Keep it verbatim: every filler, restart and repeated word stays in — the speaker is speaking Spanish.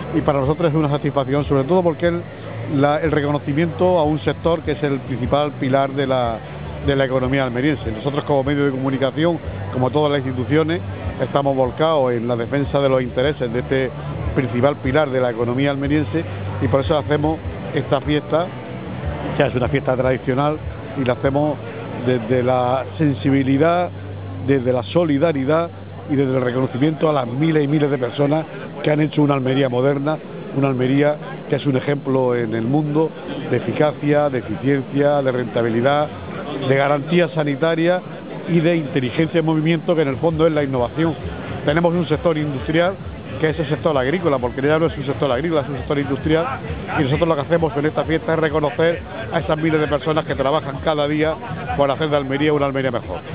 y para nosotros es una satisfacción, sobre todo porque el, la, el reconocimiento a un sector que es el principal pilar de la, de la economía almeriense. Nosotros como medio de comunicación, como todas las instituciones, estamos volcados en la defensa de los intereses de este principal pilar de la economía almeriense y por eso hacemos esta fiesta, que es una fiesta tradicional y la hacemos desde la sensibilidad, desde la solidaridad y desde el reconocimiento a las miles y miles de personas que han hecho una Almería moderna, una Almería que es un ejemplo en el mundo de eficacia, de eficiencia, de rentabilidad, de garantía sanitaria y de inteligencia de movimiento, que en el fondo es la innovación. Tenemos un sector industrial que es el sector agrícola, porque ya no es un sector agrícola, es un sector industrial, y nosotros lo que hacemos en esta fiesta es reconocer a esas miles de personas que trabajan cada día por hacer de Almería una Almería mejor.